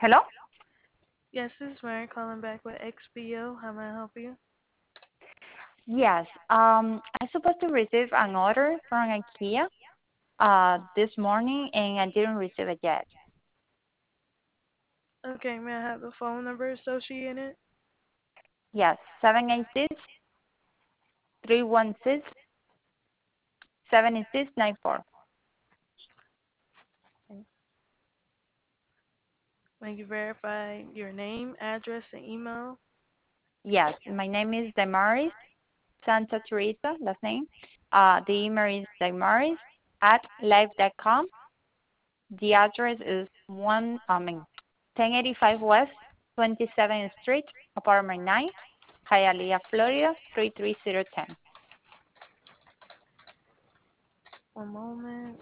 Hello? Yes, this is Mary calling back with XBO. How may I help you? Yes. I supposed to receive an order from IKEA this morning, and I didn't receive it yet. Okay, may I have the phone number associated? Yes, 786-316-7694. Okay. May you verify your name, address, and email? Yes, my name is Damaris Santa Teresa, last name. The email is damaris@live.com. The address is 1085 West 27th Street, apartment 9, Hialeah, Florida 33010. One moment.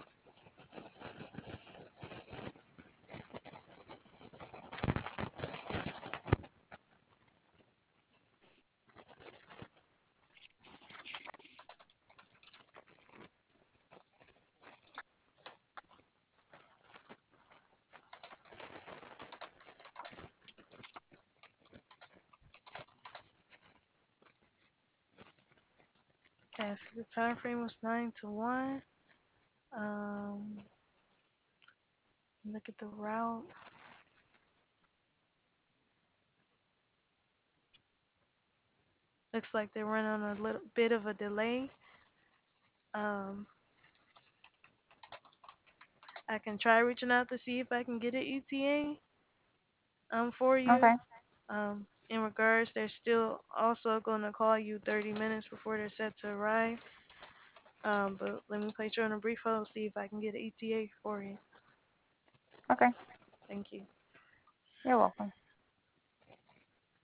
Okay, so the time frame was 9 to 1. Um, Look at the route. Looks like they run on a little bit of a delay. Um, I can try reaching out to see if I can get an ETA for you. Okay, In regards, they're still also going to call you 30 minutes before they're set to arrive. But let me place you on a brief hold, see if I can get an ETA for you. okay. Thank you. You're welcome.